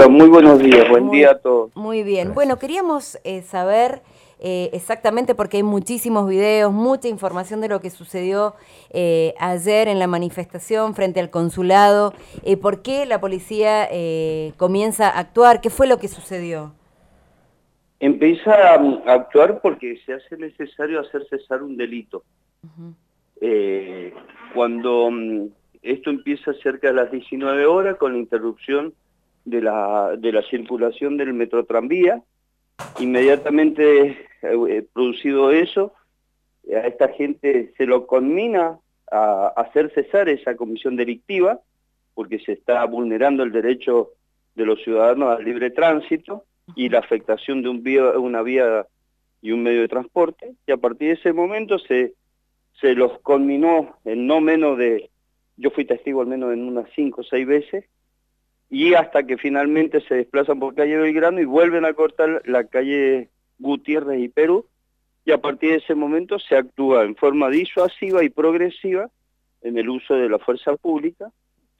Hola, muy buenos días, buen día a todos. Muy bien. Bueno, queríamos saber exactamente, porque hay muchísimos videos, mucha información de lo que sucedió ayer en la manifestación frente al consulado. ¿Por qué la policía comienza a actuar? ¿Qué fue lo que sucedió? Empieza a actuar porque se hace necesario hacer cesar un delito. Uh-huh. Eh, cuando esto empieza cerca de las 19 horas con la interrupción de la circulación del metrotranvía, inmediatamente producido eso, a esta gente se lo conmina a hacer cesar esa comisión delictiva, porque se está vulnerando el derecho de los ciudadanos al libre tránsito y la afectación de una vía y un medio de transporte, y a partir de ese momento se los conminó en no menos de, yo fui testigo al menos en unas 5 o 6 veces, y hasta que finalmente se desplazan por calle Belgrano y vuelven a cortar la calle Gutiérrez y Perú, y a partir de ese momento se actúa en forma disuasiva y progresiva en el uso de la fuerza pública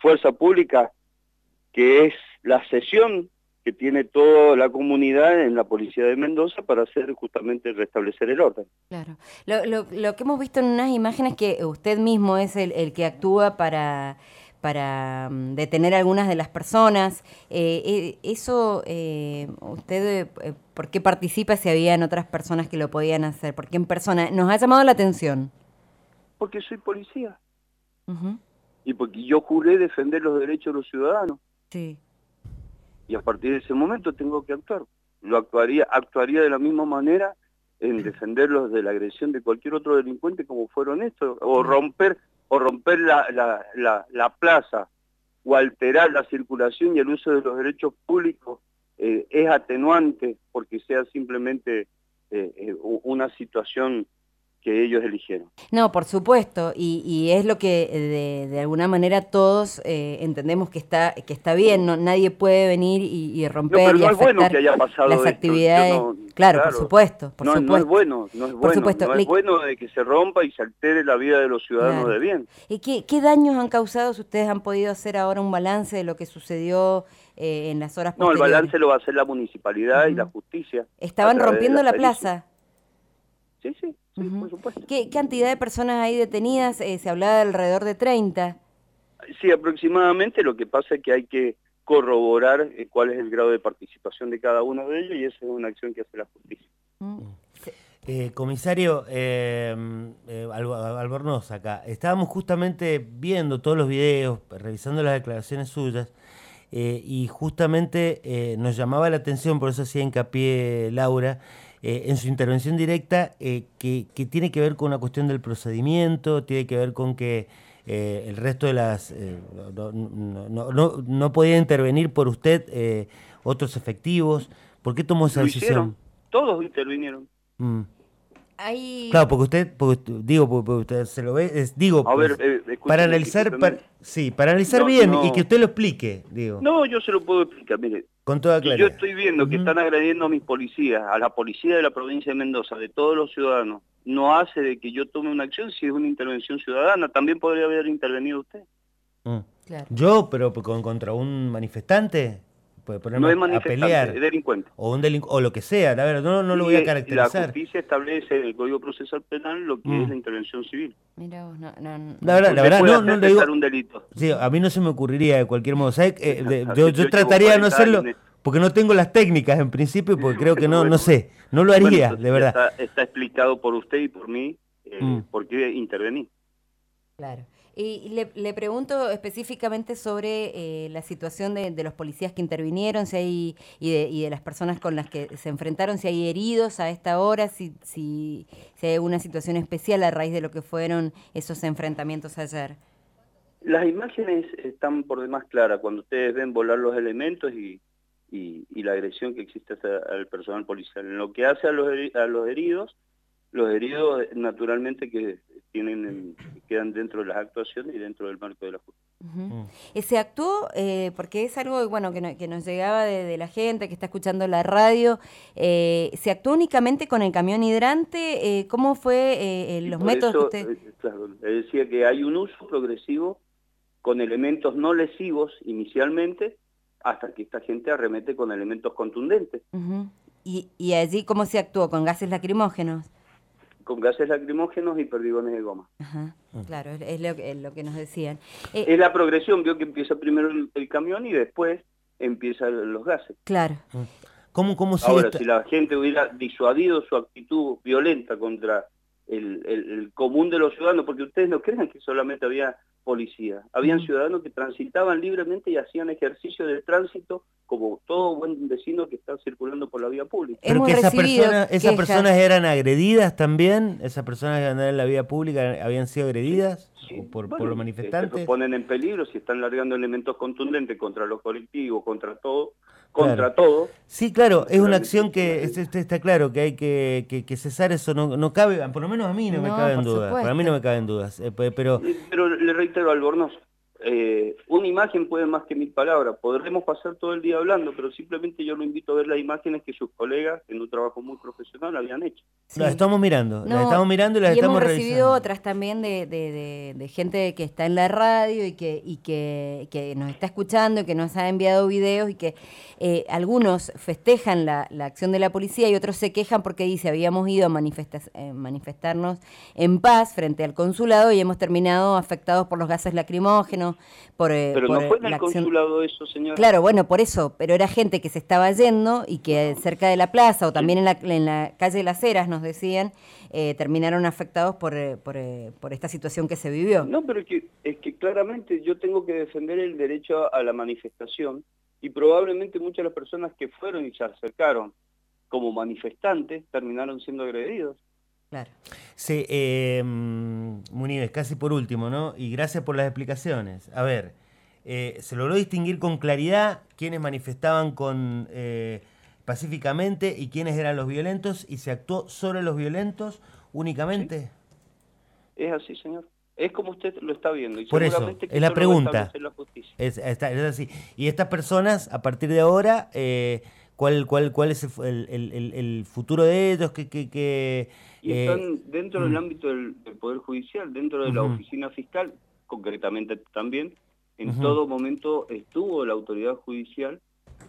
que es la sesión que tiene toda la comunidad en la policía de Mendoza para hacer justamente restablecer el orden. Claro. Lo que hemos visto en unas imágenes que usted mismo es el que actúa para detener a algunas de las personas. Eso, ¿usted por qué participa si habían otras personas que lo podían hacer? ¿Por qué en persona? Nos ha llamado la atención. Porque soy policía. Uh-huh. Y porque yo juré defender los derechos de los ciudadanos. Sí. Y a partir de ese momento tengo que actuar. Actuaría de la misma manera en defenderlos de la agresión de cualquier otro delincuente como fueron estos, o romper la plaza, o alterar la circulación y el uso de los derechos públicos es atenuante porque sea simplemente una situación que ellos eligieron. No, por supuesto, y es lo que de alguna manera todos entendemos que está bien, no, nadie puede venir y romper pero y no es bueno afectar que haya pasado las esto. actividades. Claro, por supuesto, por supuesto. No es bueno, Por supuesto. no es bueno de que se rompa y se altere la vida de los ciudadanos. Claro. De bien. ¿Y qué daños han causado si ustedes han podido hacer ahora un balance de lo que sucedió en las horas No, el posteriores? balance lo va a hacer la municipalidad y la justicia. ¿Estaban rompiendo la plaza? Sí, por supuesto. ¿Qué cantidad de personas hay detenidas? Se hablaba de alrededor de 30. Sí, aproximadamente. Lo que pasa es que hay que corroborar cuál es el grado de participación de cada uno de ellos, y esa es una acción que hace la justicia. Comisario Albornoz, acá estábamos justamente viendo todos los videos, revisando las declaraciones suyas, y justamente nos llamaba la atención, por eso hacía hincapié Laura, en su intervención directa, que tiene que ver con una cuestión del procedimiento, tiene que ver con que el resto de las... no podía intervenir por usted otros efectivos. ¿Por qué tomó esa decisión? Todos intervinieron. Claro, porque usted se lo ve, a ver, para analizar, para analizar bien y que usted lo explique, digo. No, yo se lo puedo explicar, mire. Con toda claridad. Yo estoy viendo que están agrediendo a mis policías, a la policía de la provincia de Mendoza, de todos los ciudadanos. No hace de que yo tome una acción si es una intervención ciudadana. También podría haber intervenido usted. Claro. ¿Yo? ¿Pero contra un manifestante? No es manifestante, a pelear, es delincuente. O lo que sea, la verdad, no lo voy a caracterizar. La justicia establece en el Código Procesal Penal lo que es la intervención civil. Mira vos, La verdad, no le digo... un delito. Sí, a mí no se me ocurriría de cualquier modo. ¿Sabes? Yo trataría de no hacerlo porque no tengo las técnicas en principio, porque creo que no sé, no lo haría, de verdad. Está explicado por usted y por mí por qué intervenir. Claro. Y le pregunto específicamente sobre la situación de los policías que intervinieron, si hay y de las personas con las que se enfrentaron, si hay heridos a esta hora, si hay alguna situación especial a raíz de lo que fueron esos enfrentamientos ayer. Las imágenes están por demás claras cuando ustedes ven volar los elementos y la agresión que existe al personal policial. En lo que hace a los heridos naturalmente que quedan dentro de las actuaciones y dentro del marco de la justicia. Se actuó, porque es algo bueno que nos llegaba de la gente que está escuchando la radio, ¿se actuó únicamente con el camión hidrante? ¿Cómo fue los métodos que usted...? Claro, le decía que hay un uso progresivo con elementos no lesivos inicialmente, hasta que esta gente arremete con elementos contundentes. Uh-huh. ¿Y allí cómo se actuó? ¿Con gases lacrimógenos? Con gases lacrimógenos y perdigones de goma. Ajá, claro, es lo que nos decían. Es la progresión, vio que empieza primero el camión y después empiezan los gases. Claro. ¿Cómo sigue Ahora, si la gente hubiera disuadido su actitud violenta contra el común de los ciudadanos, porque ustedes no crean que solamente había policía, habían ciudadanos que transitaban libremente y hacían ejercicio del tránsito como todo buen vecino que está circulando por la vía pública. Pero que esas personas eran agredidas también, esas personas que andaban en la vía pública habían sido agredidas por los manifestantes. Se ponen en peligro si están largando elementos contundentes contra los colectivos, contra todo. Sí, claro, es una acción que está claro que hay que cesar, eso no cabe, por lo menos a mí no me cabe en dudas, para mí no me caben dudas, pero le reitero, Albornoz, una imagen puede más que 1000 palabras, podremos pasar todo el día hablando, pero simplemente yo lo invito a ver las imágenes que sus colegas en un trabajo muy profesional habían hecho. Sí. Las estamos mirando y las estamos hemos revisando. Recibido otras también de gente que está en la radio y que nos está escuchando, que nos ha enviado videos y que algunos festejan la acción de la policía y otros se quejan porque dice, habíamos ido a manifestarnos en paz frente al consulado y hemos terminado afectados por los gases lacrimógenos. Pero no fue en el consulado eso, señor. Claro, bueno, por eso, pero era gente que se estaba yendo y que cerca de la plaza o también en la calle de Las Heras, nos decían, terminaron afectados por esta situación que se vivió. No, pero es que claramente yo tengo que defender el derecho a la manifestación y probablemente muchas de las personas que fueron y se acercaron como manifestantes terminaron siendo agredidos. Claro. Sí, Muníbez, casi por último, ¿no? Y gracias por las explicaciones. A ver, se logró distinguir con claridad quiénes manifestaban pacíficamente y quiénes eran los violentos, y se actuó sobre los violentos únicamente. ¿Sí? Es así, señor. Es como usted lo está viendo. Y por eso, es la pregunta. Es así. Y estas personas, a partir de ahora, ¿cuál es el futuro de ellos? Y están dentro del ámbito del Poder Judicial, dentro de la oficina fiscal, concretamente también, en todo momento estuvo la autoridad judicial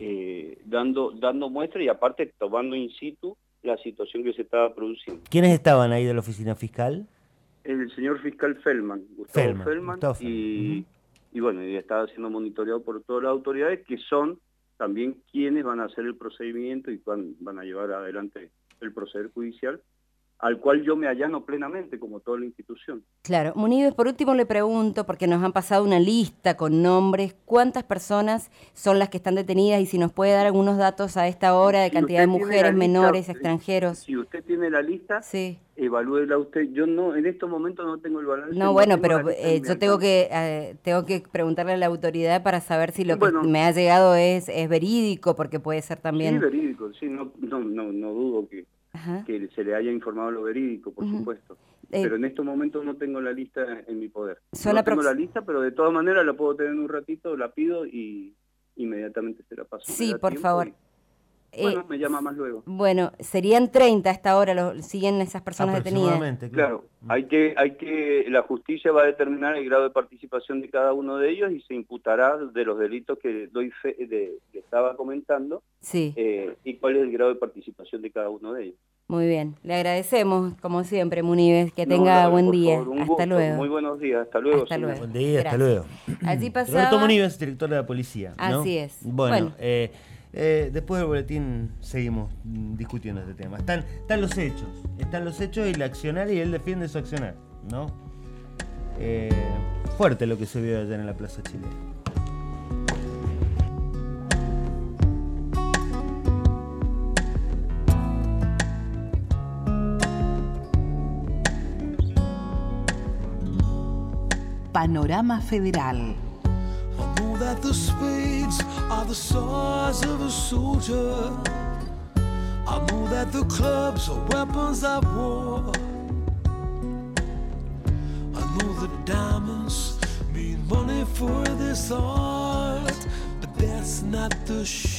dando muestra y aparte tomando in situ la situación que se estaba produciendo. ¿Quiénes estaban ahí de la oficina fiscal? El señor fiscal Feldman, Gustavo Feldman. Y bueno, y estaba siendo monitoreado por todas las autoridades que son también quienes van a hacer el procedimiento y van a llevar adelante el proceder judicial, al cual yo me allano plenamente, como toda la institución. Claro. Muníbez, por último le pregunto, porque nos han pasado una lista con nombres, ¿cuántas personas son las que están detenidas? Y si nos puede dar algunos datos a esta hora de cantidad de mujeres, menores, extranjeros. Si usted tiene la lista, sí, evalúela usted. Yo no, en estos momentos no tengo el balance. No, bueno, pero yo tengo que preguntarle a la autoridad para saber si lo que me ha llegado es verídico, porque puede ser también... Sí, verídico, sí, no dudo que se le haya informado lo verídico, por supuesto. Pero en estos momentos no tengo la lista en mi poder. No tengo la lista, pero de todas maneras la puedo tener en un ratito, la pido y inmediatamente se la paso. Sí, por favor. Bueno, me llama más luego. Bueno, serían 30 hasta ahora, siguen esas personas detenidas. Claro, la justicia va a determinar el grado de participación de cada uno de ellos y se imputará de los delitos que que estaba comentando, y cuál es el grado de participación de cada uno de ellos. Muy bien, le agradecemos como siempre, Muníbez, que tenga buen día. Hasta luego. Muy buenos días, hasta luego. Hasta luego. Buen día, hasta luego. Allí pasaba... Roberto Muníbez, director de la policía, ¿no? Así es. Bueno. Después del boletín seguimos discutiendo este tema. Están los hechos y el accionar, y él defiende su accionar, ¿no? Fuerte lo que se vio ayer en la Plaza Chile. Panorama Federal. That the spades are the swords of a soldier. I know that the clubs are weapons of war. I know the diamonds mean money for this art, but that's not the